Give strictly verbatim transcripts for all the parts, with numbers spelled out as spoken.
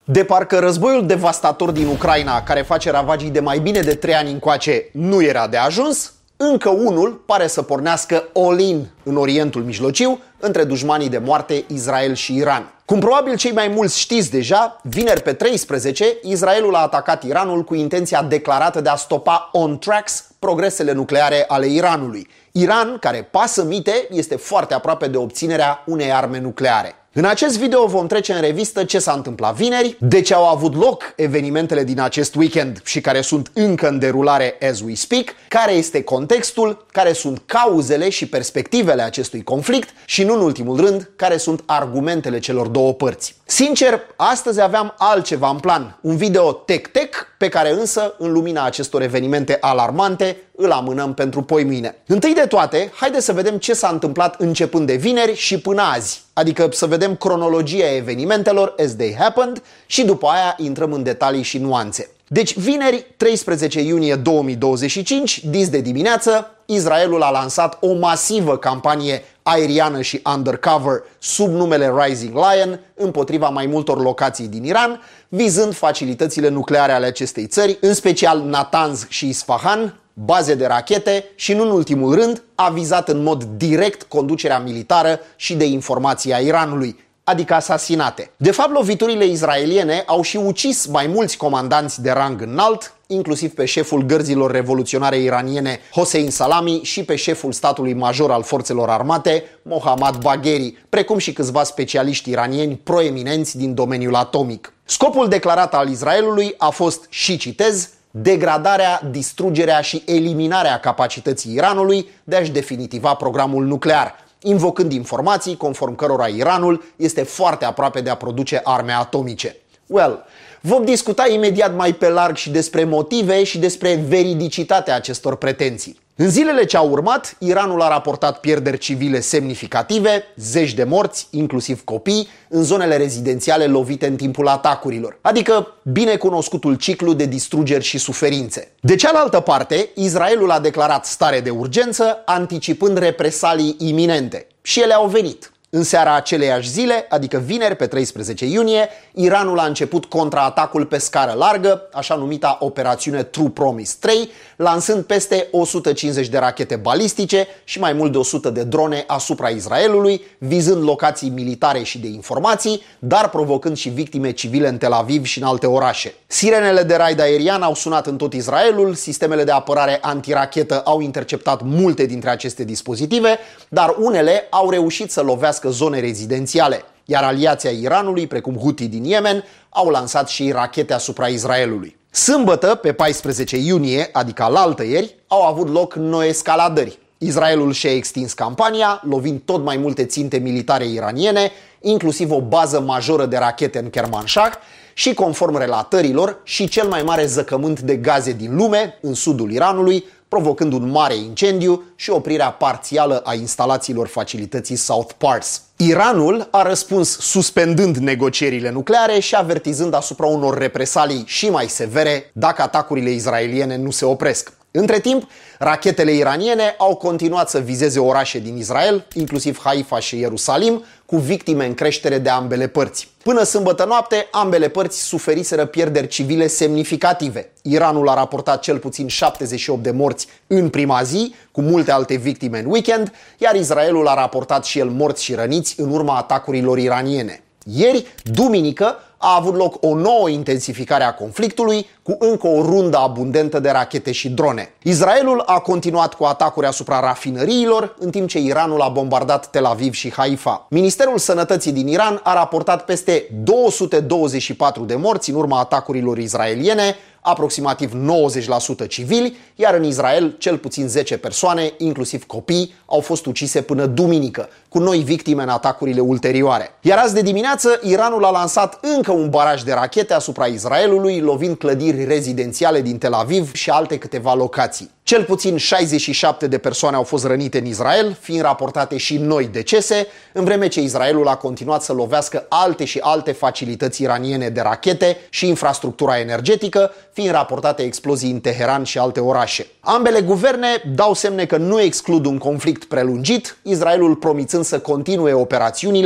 De parcă războiul devastator din Ucraina, care face ravagii de mai bine de trei ani încoace, nu era de ajuns, încă unul pare să pornească all-in în Orientul Mijlociu între dușmanii de moarte Israel și Iran. Cum probabil cei mai mulți știți deja, vineri pe treisprezece, Israelul a atacat Iranul cu intenția declarată de a stopa on tracks progresele nucleare ale Iranului. Iran, care pasă mite, este foarte aproape de obținerea unei arme nucleare. În acest video vom trece în revistă ce s-a întâmplat vineri, de ce au avut loc evenimentele din acest weekend și care sunt încă în derulare as we speak, care este contextul, care sunt cauzele și perspectivele acestui conflict și, nu în ultimul rând, care sunt argumentele celor două părți. Sincer, astăzi aveam altceva în plan, un video tech-tech, pe care însă, în lumina acestor evenimente alarmante, îl amânăm pentru poimâine. Întâi de toate, haideți să vedem ce s-a întâmplat începând de vineri și până azi, adică să vedem cronologia evenimentelor as they happened și după aia intrăm în detalii și nuanțe. Deci vineri, treisprezece iunie două mii douăzeci și cinci, dis de dimineață, Israelul a lansat o masivă campanie aeriană și undercover sub numele Rising Lion împotriva mai multor locații din Iran, vizând facilitățile nucleare ale acestei țări, în special Natanz și Isfahan, baze de rachete și, nu în ultimul rând, a vizat în mod direct conducerea militară și de informații a Iranului, adică asasinate. De fapt, loviturile israeliene au și ucis mai mulți comandanți de rang înalt, inclusiv pe șeful gărzilor revoluționare iraniene Hossein Salami și pe șeful statului major al forțelor armate Mohammad Bagheri, precum și câțiva specialiști iranieni proeminenți din domeniul atomic. Scopul declarat al Israelului a fost, și citez, degradarea, distrugerea și eliminarea capacității Iranului de a-și definitiva programul nuclear, invocând informații conform cărora Iranul este foarte aproape de a produce arme atomice. Well, vom discuta imediat mai pe larg și despre motive și despre veridicitatea acestor pretenții. În zilele ce au urmat, Iranul a raportat pierderi civile semnificative, zeci de morți, inclusiv copii, în zonele rezidențiale lovite în timpul atacurilor, adică binecunoscutul ciclu de distrugeri și suferințe. De cealaltă parte, Israelul a declarat stare de urgență, anticipând represalii iminente. Și ele au venit. În seara aceleiași zile, adică vineri pe treisprezece iunie, Iranul a început contraatacul pe scară largă, așa numita operațiune True Promise trei, lansând peste o sută cincizeci de rachete balistice și mai mult de o sută de drone asupra Israelului, vizând locații militare și de informații, dar provocând și victime civile în Tel Aviv și în alte orașe. Sirenele de raid aerian au sunat în tot Israelul, sistemele de apărare antirachetă au interceptat multe dintre aceste dispozitive, dar unele au reușit să lovească zone rezidențiale, iar aliația Iranului, precum Houthi din Yemen, au lansat și rachete asupra Israelului. Sâmbătă, pe paisprezece iunie, adică alaltăieri, au avut loc noi escaladări. Israelul și-a extins campania, lovind tot mai multe ținte militare iraniene, inclusiv o bază majoră de rachete în Kermanshah și, conform relatărilor, și cel mai mare zăcământ de gaze din lume, în sudul Iranului, provocând un mare incendiu și oprirea parțială a instalațiilor facilității South Pars. Iranul a răspuns suspendând negocierile nucleare și avertizând asupra unor represalii și mai severe dacă atacurile israeliene nu se opresc. Între timp, rachetele iraniene au continuat să vizeze orașe din Israel, inclusiv Haifa și Ierusalim, cu victime în creștere de ambele părți. Până sâmbătă noapte, ambele părți suferiseră pierderi civile semnificative. Iranul a raportat cel puțin șaptezeci și opt de morți în prima zi, cu multe alte victime în weekend, iar Israelul a raportat și el morți și răniți în urma atacurilor iraniene. Ieri, duminică, a avut loc o nouă intensificare a conflictului cu încă o rundă abundentă de rachete și drone. Israelul a continuat cu atacuri asupra rafinăriilor, în timp ce Iranul a bombardat Tel Aviv și Haifa. Ministerul Sănătății din Iran a raportat peste două sute douăzeci și patru de morți în urma atacurilor israeliene, aproximativ nouăzeci la sută civili, iar în Israel cel puțin zece persoane, inclusiv copii, au fost ucise până duminică, cu noi victime în atacurile ulterioare. Iar azi de dimineață, Iranul a lansat încă un baraj de rachete asupra Israelului, lovind clădiri rezidențiale din Tel Aviv și alte câteva locații. Cel puțin șaizeci și șapte de persoane au fost rănite în Israel, fiind raportate și noi decese, în vreme ce Israelul a continuat să lovească alte și alte facilități iraniene de rachete și infrastructura energetică, fiind raportate explozii în Teheran și alte orașe. Ambele guverne dau semne că nu exclud un conflict prelungit, Israelul promițând să continue operațiunile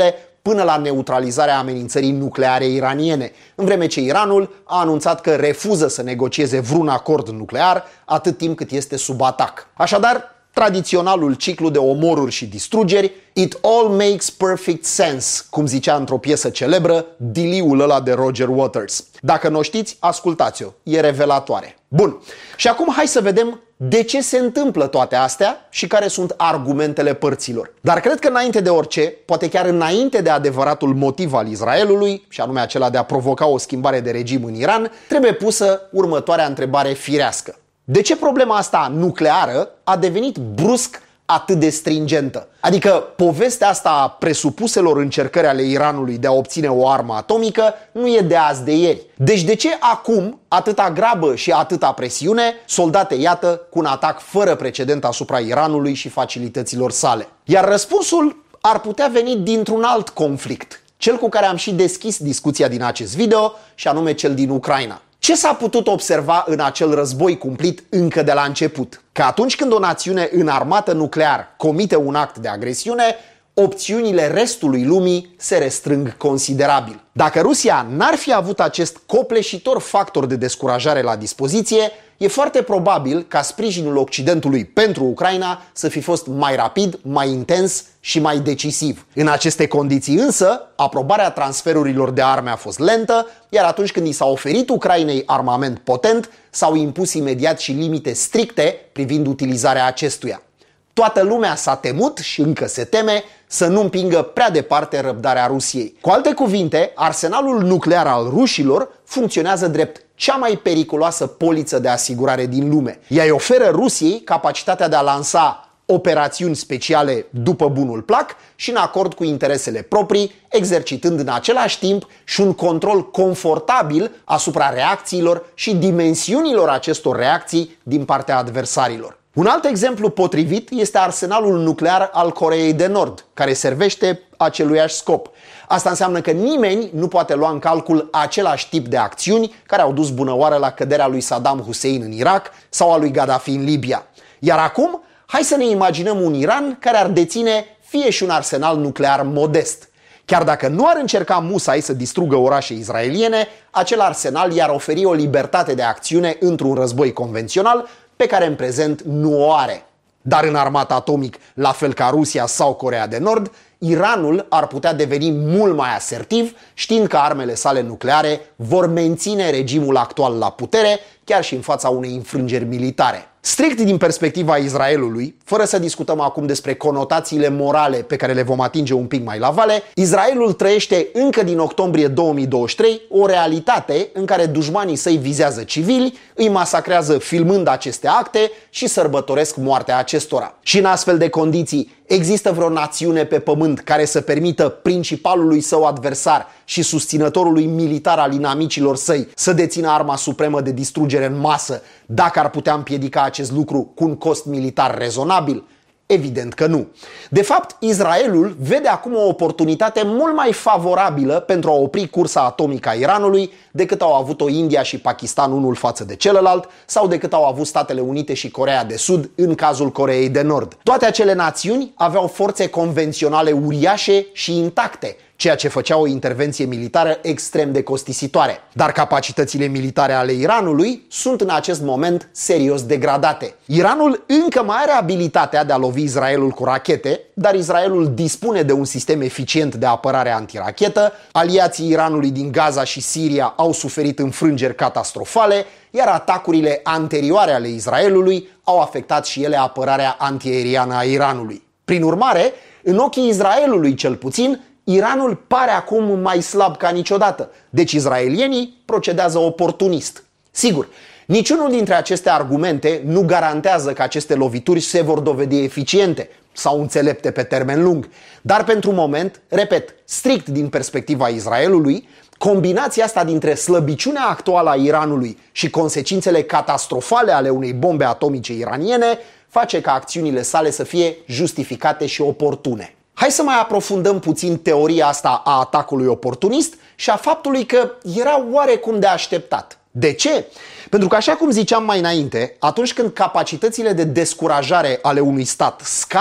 până la neutralizarea amenințării nucleare iraniene, în vreme ce Iranul a anunțat că refuză să negocieze vreun acord nuclear atât timp cât este sub atac. Așadar, tradiționalul ciclu de omoruri și distrugeri, it all makes perfect sense, cum zicea într-o piesă celebră diliul ăla de Roger Waters. Dacă nu o știți, ascultați-o, e revelatoare. Bun, și acum hai să vedem de ce se întâmplă toate astea și care sunt argumentele părților. Dar cred că înainte de orice, poate chiar înainte de adevăratul motiv al Israelului, și anume acela de a provoca o schimbare de regim în Iran, trebuie pusă următoarea întrebare firească. De ce problema asta nucleară a devenit brusc atât de stringentă? Adică povestea asta a presupuselor încercări ale Iranului de a obține o armă atomică nu e de azi de ieri. Deci de ce acum atâta grabă și atâta presiune, soldate iată cu un atac fără precedent asupra Iranului și facilităților sale? Iar răspunsul ar putea veni dintr-un alt conflict, cel cu care am și deschis discuția din acest video, și anume cel din Ucraina. Ce s-a putut observa în acel război cumplit încă de la început? Că atunci când o națiune înarmată nuclear comite un act de agresiune, opțiunile restului lumii se restrâng considerabil. Dacă Rusia n-ar fi avut acest copleșitor factor de descurajare la dispoziție, e foarte probabil ca sprijinul Occidentului pentru Ucraina să fi fost mai rapid, mai intens și mai decisiv. În aceste condiții însă, aprobarea transferurilor de arme a fost lentă, iar atunci când i s-a oferit Ucrainei armament potent, s-au impus imediat și limite stricte privind utilizarea acestuia. Toată lumea s-a temut și încă se teme să nu împingă prea departe răbdarea Rusiei. Cu alte cuvinte, arsenalul nuclear al rușilor funcționează drept cea mai periculoasă poliță de asigurare din lume. Ea îi oferă Rusiei capacitatea de a lansa operațiuni speciale după bunul plac și în acord cu interesele proprii, exercitând în același timp și un control confortabil asupra reacțiilor și dimensiunilor acestor reacții din partea adversarilor. Un alt exemplu potrivit este arsenalul nuclear al Coreei de Nord, care servește aceluiași scop. Asta înseamnă că nimeni nu poate lua în calcul același tip de acțiuni care au dus bunăoară la căderea lui Saddam Hussein în Irak sau a lui Gaddafi în Libia. Iar acum, hai să ne imaginăm un Iran care ar deține fie și un arsenal nuclear modest. Chiar dacă nu ar încerca musai să distrugă orașe izraeliene, acel arsenal i-ar oferi o libertate de acțiune într-un război convențional pe care în prezent nu o are. Dar în armata atomic, la fel ca Rusia sau Coreea de Nord, Iranul ar putea deveni mult mai asertiv, știind că armele sale nucleare vor menține regimul actual la putere, chiar și în fața unei înfrângeri militare. Strict din perspectiva Israelului, fără să discutăm acum despre conotațiile morale pe care le vom atinge un pic mai la vale, Israelul trăiește încă din octombrie două mii douăzeci și trei o realitate în care dușmanii săi vizează civili, îi masacrează filmând aceste acte și sărbătoresc moartea acestora. Și în astfel de condiții, există vreo națiune pe pământ care să permită principalului său adversar și susținătorului militar al inamicilor săi să dețină arma supremă de distrugere în masă, dacă ar putea împiedica acest lucru cu un cost militar rezonabil? Evident că nu. De fapt, Israelul vede acum o oportunitate mult mai favorabilă pentru a opri cursa atomică a Iranului decât au avut-o India și Pakistan unul față de celălalt sau decât au avut Statele Unite și Coreea de Sud în cazul Coreei de Nord. Toate acele națiuni aveau forțe convenționale uriașe și intacte, ceea ce făcea o intervenție militară extrem de costisitoare. Dar capacitățile militare ale Iranului sunt în acest moment serios degradate. Iranul încă mai are abilitatea de a lovi Israelul cu rachete, dar Israelul dispune de un sistem eficient de apărare antirachetă, aliații Iranului din Gaza și Siria au suferit înfrângeri catastrofale, iar atacurile anterioare ale Israelului au afectat și ele apărarea antiaeriană a Iranului. Prin urmare, în ochii Israelului cel puțin, Iranul pare acum mai slab ca niciodată, deci izraelienii procedează oportunist. Sigur, niciunul dintre aceste argumente nu garantează că aceste lovituri se vor dovedi eficiente sau înțelepte pe termen lung, dar pentru moment, repet, strict din perspectiva Israelului, combinația asta dintre slăbiciunea actuală a Iranului și consecințele catastrofale ale unei bombe atomice iraniene face ca acțiunile sale să fie justificate și oportune. Hai să mai aprofundăm puțin teoria asta a atacului oportunist și a faptului că era oarecum de așteptat. De ce? Pentru că, așa cum ziceam mai înainte, atunci când capacitățile de descurajare ale unui stat scad,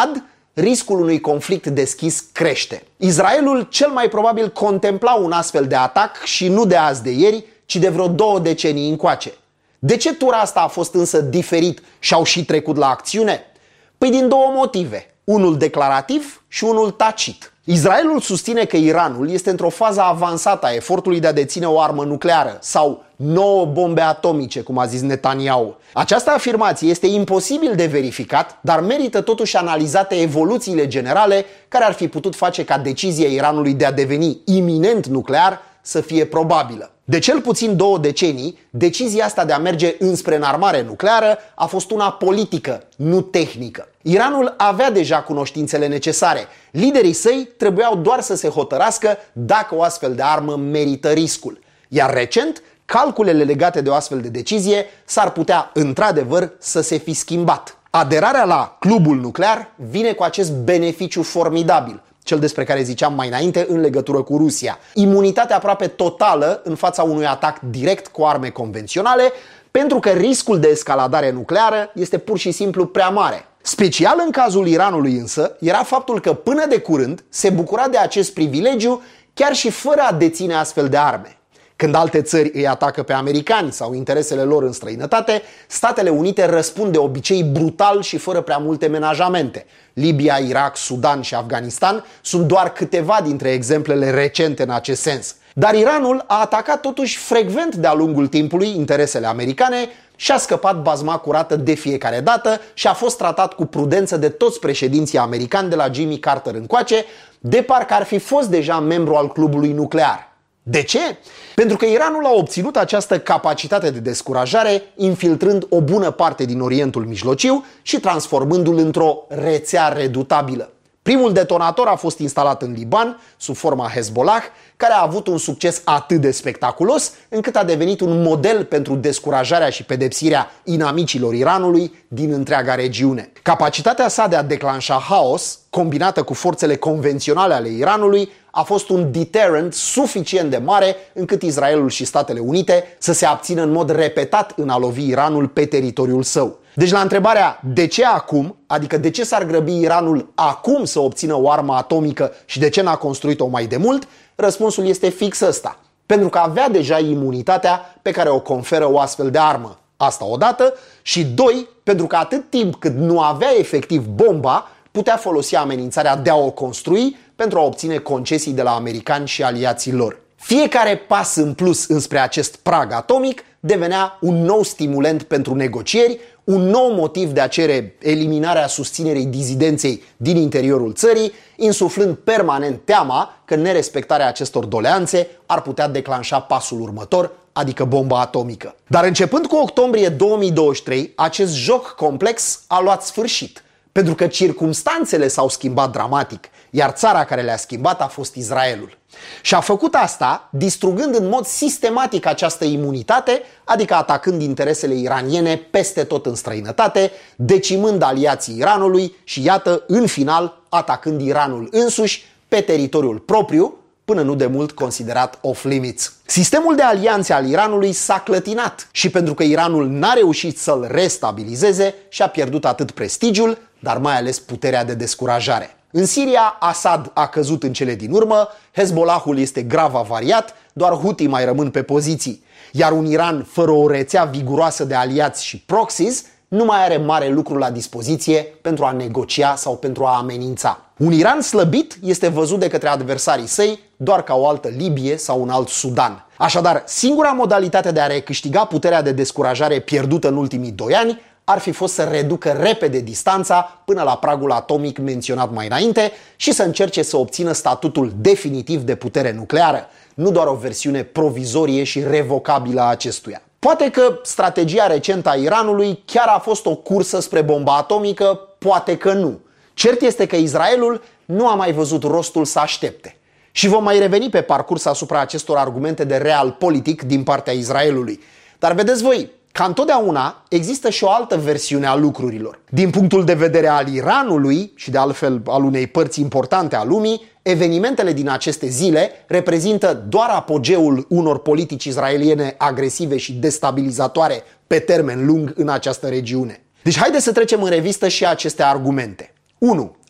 riscul unui conflict deschis crește. Israelul cel mai probabil contempla un astfel de atac și nu de azi de ieri, ci de vreo două decenii încoace. De ce tura asta a fost însă diferit și au și trecut la acțiune? Păi din două motive, unul declarativ și unul tacit. Israelul susține că Iranul este într-o fază avansată a efortului de a deține o armă nucleară sau nouă bombe atomice, cum a zis Netanyahu. Această afirmație este imposibil de verificat, dar merită totuși analizate evoluțiile generale care ar fi putut face ca decizia Iranului de a deveni iminent nuclear să fie probabilă. De cel puțin două decenii, decizia asta de a merge înspre înarmare nucleară a fost una politică, nu tehnică. Iranul avea deja cunoștințele necesare. Liderii săi trebuiau doar să se hotărască dacă o astfel de armă merită riscul. Iar recent, calculele legate de o astfel de decizie s-ar putea, într-adevăr, să se fi schimbat. Aderarea la clubul nuclear vine cu acest beneficiu formidabil, cel despre care ziceam mai înainte în legătură cu Rusia. Imunitatea aproape totală în fața unui atac direct cu arme convenționale, pentru că riscul de escaladare nucleară este pur și simplu prea mare. Special în cazul Iranului însă, era faptul că până de curând se bucura de acest privilegiu chiar și fără a deține astfel de arme. Când alte țări îi atacă pe americani sau interesele lor în străinătate, Statele Unite răspund de obicei brutal și fără prea multe menajamente. Libia, Irak, Sudan și Afganistan sunt doar câteva dintre exemplele recente în acest sens. Dar Iranul a atacat totuși frecvent de-a lungul timpului interesele americane și a scăpat bazma curată de fiecare dată și a fost tratat cu prudență de toți președinții americani de la Jimmy Carter încoace, de parcă ar fi fost deja membru al clubului nuclear. De ce? Pentru că Iranul a obținut această capacitate de descurajare infiltrând o bună parte din Orientul Mijlociu și transformându-l într-o rețea redutabilă. Primul detonator a fost instalat în Liban, sub forma Hezbollah, care a avut un succes atât de spectaculos, încât a devenit un model pentru descurajarea și pedepsirea inamicilor Iranului din întreaga regiune. Capacitatea sa de a declanșa haos, combinată cu forțele convenționale ale Iranului, a fost un deterrent suficient de mare încât Israelul și Statele Unite să se abțină în mod repetat în a lovi Iranul pe teritoriul său. Deci la întrebarea de ce acum, adică de ce s-ar grăbi Iranul acum să obțină o armă atomică și de ce n-a construit-o mai de mult, răspunsul este fix ăsta. Pentru că avea deja imunitatea pe care o conferă o astfel de armă. Asta odată. Și doi, pentru că atât timp cât nu avea efectiv bomba, putea folosi amenințarea de a o construi pentru a obține concesii de la americani și aliații lor. Fiecare pas în plus înspre acest prag atomic devenea un nou stimulent pentru negocieri, un nou motiv de a cere eliminarea susținerii dizidenței din interiorul țării, insuflând permanent teama că nerespectarea acestor doleanțe ar putea declanșa pasul următor, adică bomba atomică. Dar începând cu octombrie două mii douăzeci și trei, acest joc complex a luat sfârșit, pentru că circumstanțele s-au schimbat dramatic, iar țara care le-a schimbat a fost Israelul. Și a făcut asta distrugând în mod sistematic această imunitate, adică atacând interesele iraniene peste tot în străinătate, decimând aliații Iranului și, iată, în final, atacând Iranul însuși pe teritoriul propriu, până nu de mult considerat off-limits. Sistemul de alianțe al Iranului s-a clătinat și pentru că Iranul n-a reușit să-l restabilizeze, și-a pierdut atât prestigiul, dar mai ales puterea de descurajare. În Siria, Assad a căzut în cele din urmă, Hezbollahul este grav avariat, doar Houthi mai rămân pe poziții, iar un Iran fără o rețea viguroasă de aliați și proxies nu mai are mare lucru la dispoziție pentru a negocia sau pentru a amenința. Un Iran slăbit este văzut de către adversarii săi doar ca o altă Libie sau un alt Sudan. Așadar, singura modalitate de a recâștiga puterea de descurajare pierdută în ultimii doi ani ar fi fost să reducă repede distanța până la pragul atomic menționat mai înainte și să încerce să obțină statutul definitiv de putere nucleară, nu doar o versiune provizorie și revocabilă a acestuia. Poate că strategia recentă a Iranului chiar a fost o cursă spre bomba atomică, poate că nu. Cert este că Israelul nu a mai văzut rostul să aștepte. Și vom mai reveni pe parcurs asupra acestor argumente de real politic din partea Israelului. Dar vedeți voi, ca întotdeauna, există și o altă versiune a lucrurilor. Din punctul de vedere al Iranului și de altfel al unei părți importante a lumii, evenimentele din aceste zile reprezintă doar apogeul unor politici israeliene agresive și destabilizatoare pe termen lung în această regiune. Deci haideți să trecem în revistă și aceste argumente. unu.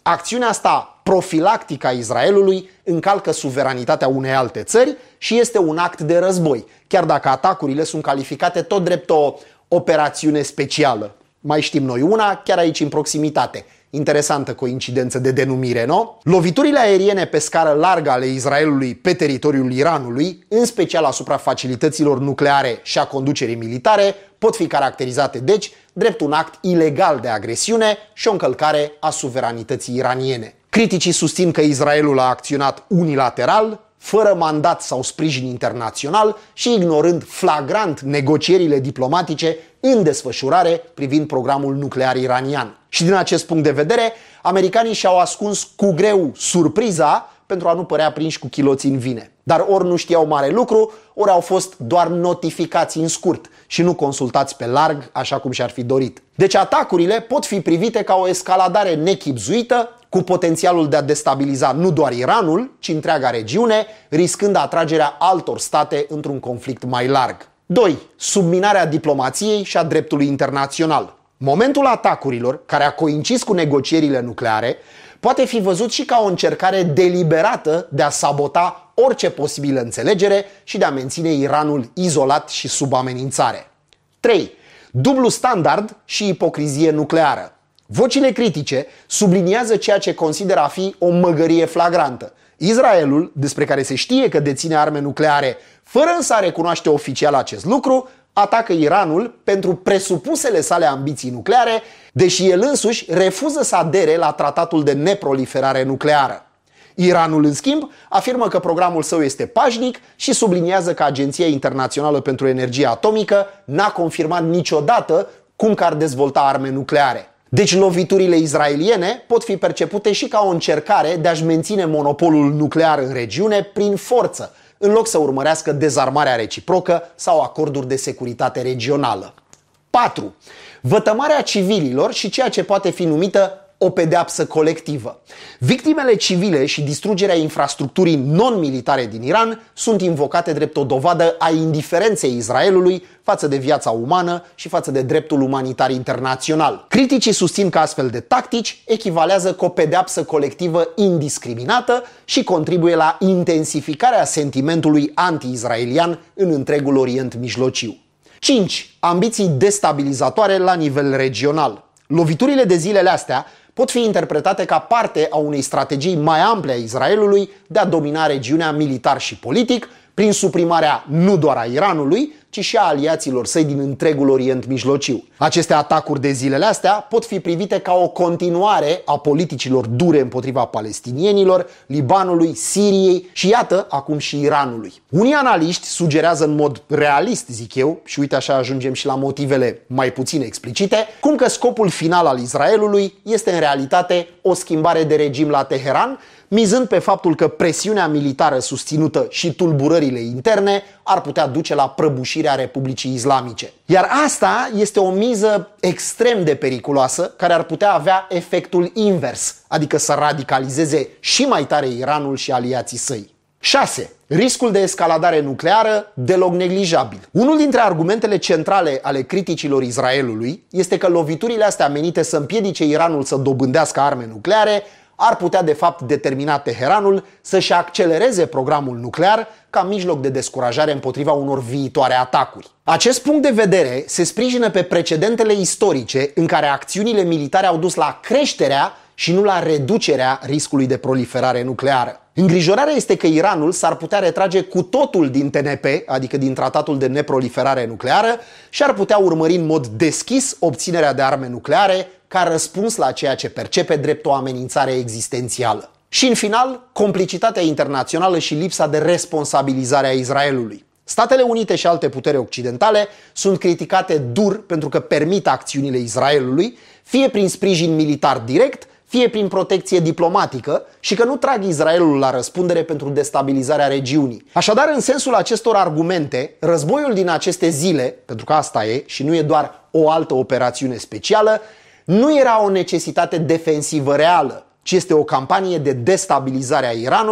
Acțiunea asta profilactică a Israelului încalcă suveranitatea unei alte țări și este un act de război, chiar dacă atacurile sunt calificate tot drept o operațiune specială. Mai știm noi una, chiar aici în proximitate. Interesantă coincidență de denumire, nu? Loviturile aeriene pe scară largă ale Israelului pe teritoriul Iranului, în special asupra facilităților nucleare și a conducerii militare, pot fi caracterizate deci drept un act ilegal de agresiune și o încălcare a suveranității iraniene. Criticii susțin că Israelul a acționat unilateral, fără mandat sau sprijin internațional și ignorând flagrant negocierile diplomatice în desfășurare privind programul nuclear iranian. Și din acest punct de vedere, americanii și-au ascuns cu greu surpriza pentru a nu părea prinși cu chiloții în vine. Dar ori nu știau mare lucru, ori au fost doar notificați în scurt și nu consultați pe larg așa cum și-ar fi dorit. Deci atacurile pot fi privite ca o escaladare nechibzuită, cu potențialul de a destabiliza nu doar Iranul, ci întreaga regiune, riscând atragerea altor state într-un conflict mai larg. doi. Subminarea diplomației și a dreptului internațional. Momentul atacurilor, care a coincis cu negocierile nucleare, poate fi văzut și ca o încercare deliberată de a sabota orice posibilă înțelegere și de a menține Iranul izolat și sub amenințare. trei. Dublu standard și ipocrizie nucleară. Vocile critice subliniază ceea ce consideră a fi o măgărie flagrantă. Israelul, despre care se știe că deține arme nucleare, fără însă a recunoaște oficial acest lucru, atacă Iranul pentru presupusele sale ambiții nucleare, deși el însuși refuză să adere la tratatul de neproliferare nucleară. Iranul, în schimb, afirmă că programul său este pașnic și subliniază că Agenția Internațională pentru Energie Atomică n-a confirmat niciodată cum că ar dezvolta arme nucleare. Deci loviturile israeliene pot fi percepute și ca o încercare de a-și menține monopolul nuclear în regiune prin forță, în loc să urmărească dezarmarea reciprocă sau acorduri de securitate regională. patru. Vătămarea civililor și ceea ce poate fi numită o pedeapsă colectivă. Victimele civile și distrugerea infrastructurii non-militare din Iran sunt invocate drept o dovadă a indiferenței Israelului față de viața umană și față de dreptul umanitar internațional. Criticii susțin că astfel de tactici echivalează cu o pedeapsă colectivă indiscriminată și contribuie la intensificarea sentimentului anti-israelian în întregul Orient Mijlociu. cinci. Ambiții destabilizatoare la nivel regional. Loviturile de zilele astea pot fi interpretate ca parte a unei strategii mai ample a Israelului de a domina regiunea militar și politic, prin suprimarea nu doar a Iranului, ci și a aliaților săi din întregul Orient Mijlociu. Aceste atacuri de zilele astea pot fi privite ca o continuare a politicilor dure împotriva palestinienilor, Libanului, Siriei și iată acum și Iranului. Unii analiști sugerează în mod realist, zic eu, și uite așa ajungem și la motivele mai puțin explicite, cum că scopul final al Israelului este în realitate o schimbare de regim la Teheran, mizând pe faptul că presiunea militară susținută și tulburările interne ar putea duce la prăbușirea Republicii Islamice. Iar asta este o miză extrem de periculoasă, care ar putea avea efectul invers, adică să radicalizeze și mai tare Iranul și aliații săi. șase. Riscul de escaladare nucleară deloc neglijabil. Unul dintre argumentele centrale ale criticilor Israelului este că loviturile astea menite să împiedice Iranul să dobândească arme nucleare ar putea de fapt determina Teheranul să-și accelereze programul nuclear ca mijloc de descurajare împotriva unor viitoare atacuri. Acest punct de vedere se sprijină pe precedentele istorice în care acțiunile militare au dus la creșterea și nu la reducerea riscului de proliferare nucleară. Îngrijorarea este că Iranul s-ar putea retrage cu totul din T N P, adică din Tratatul de Neproliferare Nucleară, și ar putea urmări în mod deschis obținerea de arme nucleare ca răspuns la ceea ce percepe drept o amenințare existențială. Și în final, complicitatea internațională și lipsa de responsabilizare a Israelului. Statele Unite și alte puteri occidentale sunt criticate dur pentru că permit acțiunile Israelului, fie prin sprijin militar direct, fie prin protecție diplomatică, și că nu trag Israelul la răspundere pentru destabilizarea regiunii. Așadar, în sensul acestor argumente, războiul din aceste zile, pentru că asta e și nu e doar o altă operațiune specială, nu era o necesitate defensivă reală, ci este o campanie de destabilizare a Iranului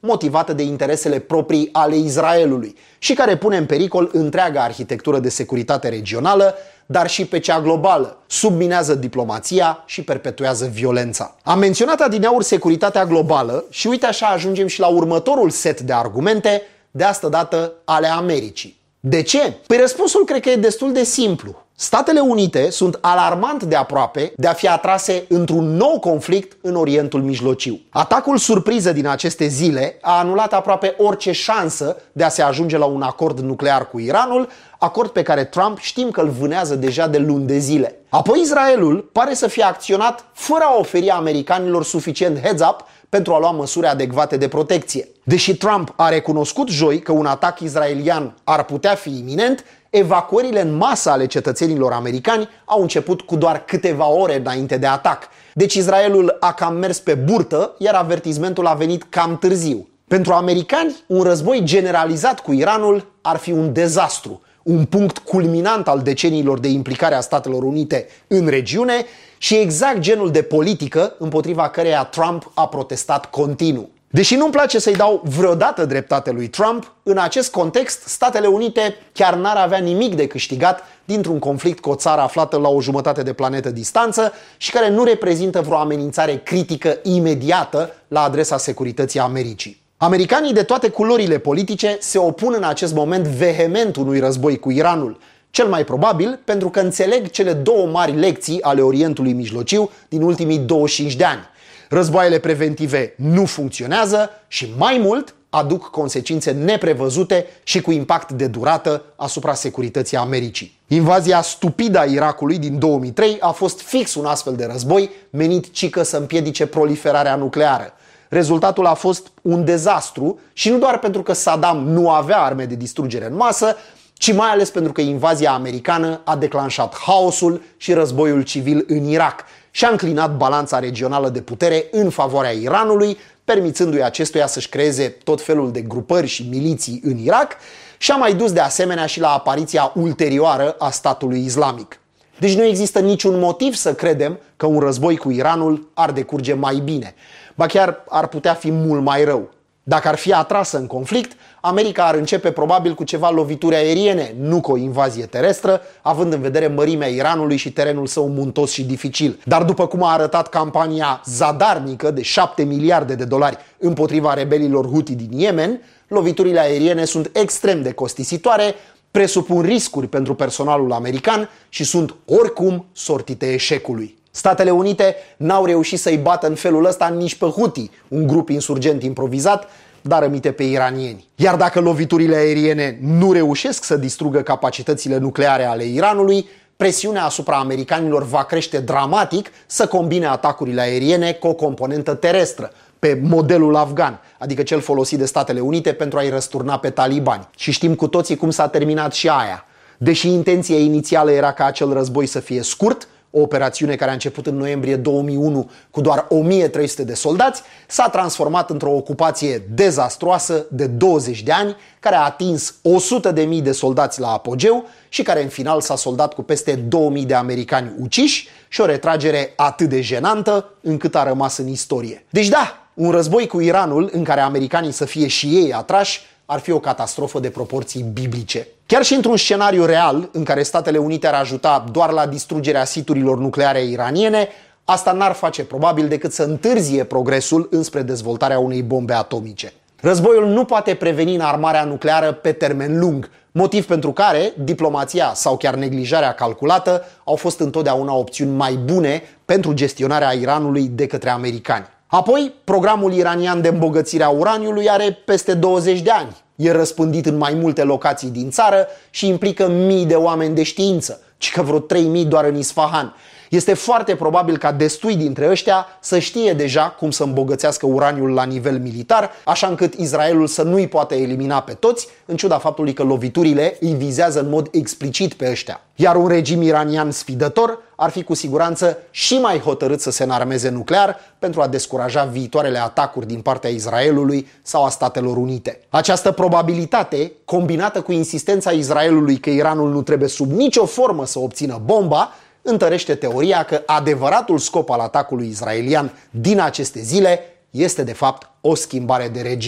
motivată de interesele proprii ale Israelului și care pune în pericol întreaga arhitectură de securitate regională, dar și pe cea globală, subminează diplomația și perpetuează violența. Am menționat adineauri securitatea globală și uite așa ajungem și la următorul set de argumente, de asta dată ale Americii. De ce? Păi răspunsul cred că e destul de simplu. Statele Unite sunt alarmant de aproape de a fi atrase într-un nou conflict în Orientul Mijlociu. Atacul surpriză din aceste zile a anulat aproape orice șansă de a se ajunge la un acord nuclear cu Iranul, acord pe care Trump știm că îl vânează deja de luni de zile. Apoi Israelul pare să fie acționat fără a oferi americanilor suficient heads-up pentru a lua măsuri adecvate de protecție. Deși Trump a recunoscut joi că un atac israelian ar putea fi iminent, evacuările în masă ale cetățenilor americani au început cu doar câteva ore înainte de atac. Deci Israelul a cam mers pe burtă, iar avertismentul a venit cam târziu. Pentru americani, un război generalizat cu Iranul ar fi un dezastru, un punct culminant al deceniilor de implicare a Statelor Unite în regiune și exact genul de politică împotriva căreia Trump a protestat continuu. Deși nu-mi place să-i dau vreodată dreptate lui Trump, în acest context Statele Unite chiar n-ar avea nimic de câștigat dintr-un conflict cu o țară aflată la o jumătate de planetă distanță și care nu reprezintă vreo amenințare critică imediată la adresa securității Americii. Americanii de toate culorile politice se opun în acest moment vehement unui război cu Iranul, cel mai probabil pentru că înțeleg cele două mari lecții ale Orientului Mijlociu din ultimii douăzeci și cinci de ani. Războaiele preventive nu funcționează și, mai mult, aduc consecințe neprevăzute și cu impact de durată asupra securității Americii. Invazia stupidă a Irakului din două mii trei a fost fix un astfel de război menit cică să împiedice proliferarea nucleară. Rezultatul a fost un dezastru și nu doar pentru că Saddam nu avea arme de distrugere în masă, ci mai ales pentru că invazia americană a declanșat haosul și războiul civil în Irak și a înclinat balanța regională de putere în favoarea Iranului, permițându-i acestuia să-și creeze tot felul de grupări și miliții în Irak și a mai dus de asemenea și la apariția ulterioară a statului islamic. Deci nu există niciun motiv să credem că un război cu Iranul ar decurge mai bine, ba chiar ar putea fi mult mai rău. Dacă ar fi atrasă în conflict, America ar începe probabil cu ceva lovituri aeriene, nu cu o invazie terestră, având în vedere mărimea Iranului și terenul său muntos și dificil. Dar după cum a arătat campania zadarnică de șapte miliarde de dolari împotriva rebelilor Houthi din Yemen, loviturile aeriene sunt extrem de costisitoare, presupun riscuri pentru personalul american și sunt oricum sortite eșecului. Statele Unite n-au reușit să-i bată în felul ăsta nici pe Houthi, un grup insurgent improvizat, dar rămite pe iranieni. Iar dacă loviturile aeriene nu reușesc să distrugă capacitățile nucleare ale Iranului, presiunea asupra americanilor va crește dramatic să combine atacurile aeriene cu o componentă terestră, pe modelul afgan, adică cel folosit de Statele Unite pentru a-i răsturna pe talibani. Și știm cu toții cum s-a terminat și aia. Deși intenția inițială era ca acel război să fie scurt, o operațiune care a început în noiembrie două mii unu cu doar o mie trei sute de soldați, s-a transformat într-o ocupație dezastruoasă de douăzeci de ani, care a atins o sută de mii de soldați la apogeu și care în final s-a soldat cu peste două mii de americani uciși și o retragere atât de jenantă încât a rămas în istorie. Deci da, un război cu Iranul în care americanii să fie și ei atrași ar fi o catastrofă de proporții biblice. Chiar și într-un scenariu real, în care Statele Unite ar ajuta doar la distrugerea siturilor nucleare iraniene, asta n-ar face probabil decât să întârzie progresul înspre dezvoltarea unei bombe atomice. Războiul nu poate preveni înarmarea nucleară pe termen lung, motiv pentru care diplomația sau chiar neglijarea calculată au fost întotdeauna opțiuni mai bune pentru gestionarea Iranului de către americani. Apoi, programul iranian de îmbogățire a uraniului are peste douăzeci de ani. E răspândit în mai multe locații din țară și implică mii de oameni de știință, ci că vreo trei mii doar în Isfahan. Este foarte probabil ca destui dintre ăștia să știe deja cum să îmbogățească uraniul la nivel militar, așa încât Israelul să nu-i poată elimina pe toți, în ciuda faptului că loviturile îi vizează în mod explicit pe ăștia. Iar un regim iranian sfidător ar fi cu siguranță și mai hotărât să se înarmeze nuclear pentru a descuraja viitoarele atacuri din partea Israelului sau a Statelor Unite. Această probabilitate, combinată cu insistența Israelului că Iranul nu trebuie sub nicio formă să obțină bomba, întărește teoria că adevăratul scop al atacului israelian din aceste zile este de fapt o schimbare de regim.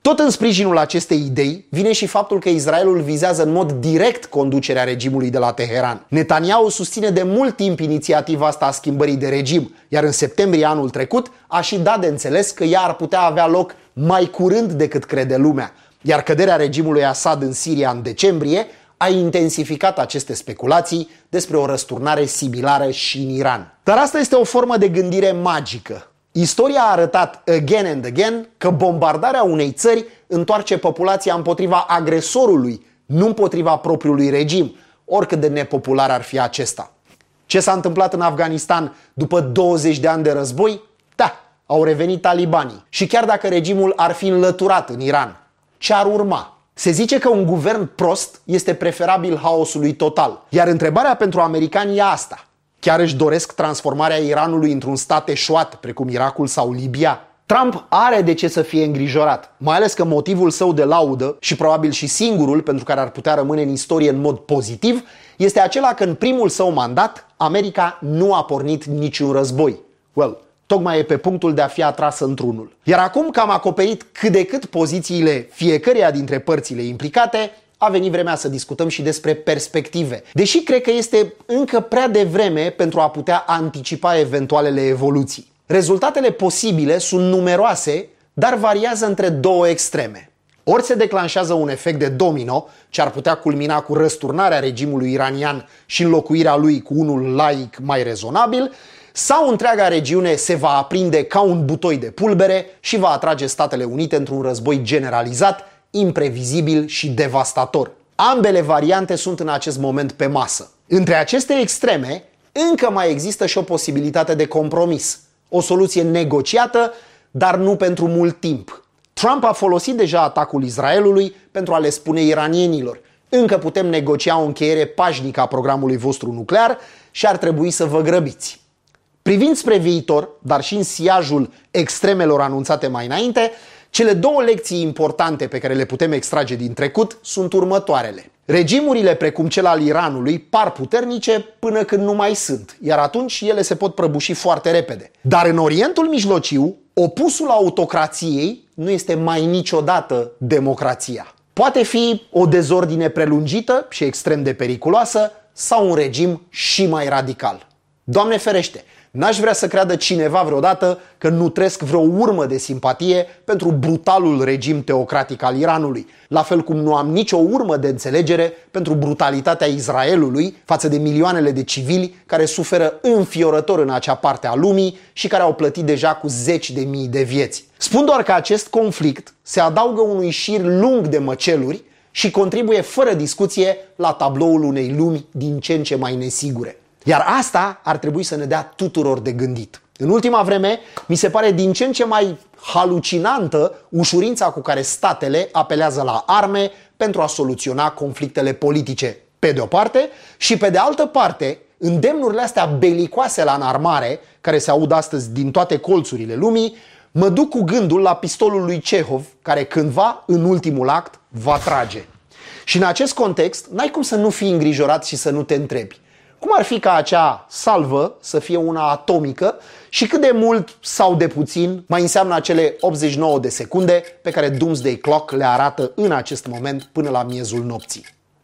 Tot în sprijinul acestei idei vine și faptul că Israelul vizează în mod direct conducerea regimului de la Teheran. Netanyahu susține de mult timp inițiativa asta a schimbării de regim, iar în septembrie anul trecut a și dat de înțeles că ea ar putea avea loc mai curând decât crede lumea, iar căderea regimului Assad în Siria în decembrie a intensificat aceste speculații despre o răsturnare similară și în Iran. Dar asta este o formă de gândire magică. Istoria a arătat again and again că bombardarea unei țări întoarce populația împotriva agresorului, nu împotriva propriului regim, oricât de nepopular ar fi acesta. Ce s-a întâmplat în Afganistan după douăzeci de ani de război? Da, au revenit talibanii. Și chiar dacă regimul ar fi înlăturat în Iran, ce ar urma? Se zice că un guvern prost este preferabil haosului total. Iar întrebarea pentru americani e asta. Chiar își doresc transformarea Iranului într-un stat eșuat, precum Irakul sau Libia? Trump are de ce să fie îngrijorat, mai ales că motivul său de laudă, și probabil și singurul pentru care ar putea rămâne în istorie în mod pozitiv, este acela că în primul său mandat, America nu a pornit niciun război. Well, tocmai e pe punctul de a fi atrasă într-unul. Iar acum că am acoperit cât de cât pozițiile fiecăreia dintre părțile implicate, a venit vremea să discutăm și despre perspective. Deși cred că este încă prea devreme pentru a putea anticipa eventualele evoluții. Rezultatele posibile sunt numeroase, dar variază între două extreme. Ori se declanșează un efect de domino, ce ar putea culmina cu răsturnarea regimului iranian și înlocuirea lui cu unul laic mai rezonabil, sau întreaga regiune se va aprinde ca un butoi de pulbere și va atrage Statele Unite într-un război generalizat, imprevizibil și devastator. Ambele variante sunt în acest moment pe masă. Între aceste extreme, încă mai există și o posibilitate de compromis. O soluție negociată, dar nu pentru mult timp. Trump a folosit deja atacul Israelului pentru a le spune iranienilor: încă putem negocia o încheiere pașnică a programului vostru nuclear și ar trebui să vă grăbiți. Privind spre viitor, dar și în siajul extremelor anunțate mai înainte, cele două lecții importante pe care le putem extrage din trecut sunt următoarele. Regimurile precum cel al Iranului par puternice până când nu mai sunt, iar atunci ele se pot prăbuși foarte repede. Dar în Orientul Mijlociu, opusul autocrației nu este mai niciodată democrația. Poate fi o dezordine prelungită și extrem de periculoasă sau un regim și mai radical. Doamne ferește! N-aș vrea să creadă cineva vreodată că nutresc vreo urmă de simpatie pentru brutalul regim teocratic al Iranului, la fel cum nu am nicio urmă de înțelegere pentru brutalitatea Israelului față de milioanele de civili care suferă înfiorător în acea parte a lumii și care au plătit deja cu zeci de mii de vieți. Spun doar că acest conflict se adaugă unui șir lung de măceluri și contribuie fără discuție la tabloul unei lumi din ce în ce mai nesigure. Iar asta ar trebui să ne dea tuturor de gândit. În ultima vreme, mi se pare din ce în ce mai halucinantă ușurința cu care statele apelează la arme pentru a soluționa conflictele politice, pe de o parte, și pe de altă parte, îndemnurile astea belicoase la înarmare, care se aud astăzi din toate colțurile lumii, mă duc cu gândul la pistolul lui Cehov, care cândva, în ultimul act, va trage. Și în acest context, n-ai cum să nu fii îngrijorat și să nu te întrebi: cum ar fi ca acea salvă să fie una atomică și cât de mult sau de puțin mai înseamnă acele optzeci și nouă de secunde pe care Doomsday Clock le arată în acest moment până la miezul nopții?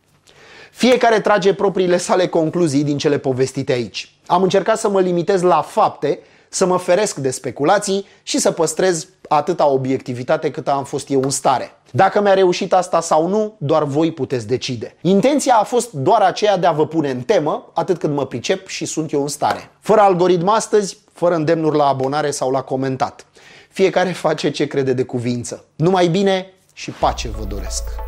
Fiecare trage propriile sale concluzii din cele povestite aici. Am încercat să mă limitez la fapte, să mă feresc de speculații și să păstrez atâta obiectivitate cât am fost eu în stare. Dacă mi-a reușit asta sau nu, doar voi puteți decide. Intenția a fost doar aceea de a vă pune în temă, atât cât mă pricep și sunt eu în stare. Fără algoritm astăzi, fără îndemnuri la abonare sau la comentat. Fiecare face ce crede de cuvință. Numai bine și pace vă doresc!